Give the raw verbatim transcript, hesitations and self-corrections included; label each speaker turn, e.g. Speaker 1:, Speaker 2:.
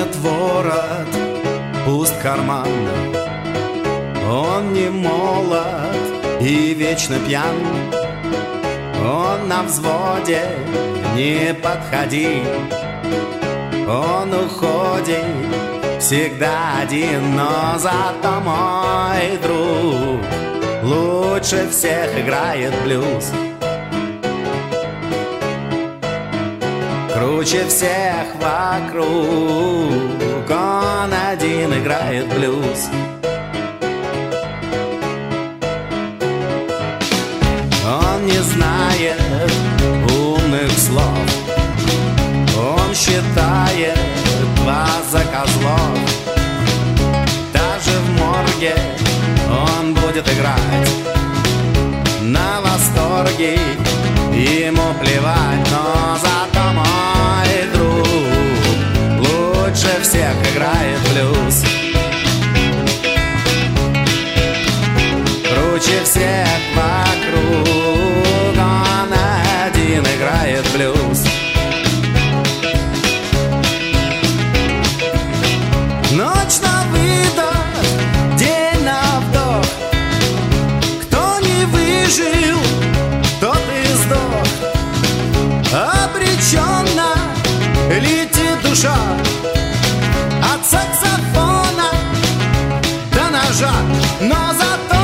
Speaker 1: Поднят ворот, пуст карман. Он не молод и вечно пьян. Он на взводе, не подходи. Он уходит всегда один, но зато мой друг лучше всех играет блюз. Круче всех вокруг, он один играет блюз. Он не знает умных слов, он считает вас за козлов. Даже в морге он будет играть на восторге, ему плевать, но зато мой друг лучше всех играет блюз. Круче всех вокруг, он один играет блюз. Ночь на выдох, день на вдох. Кто не выжил, тот и сдох. Обреченно летит душа от саксофона до ножа, но зато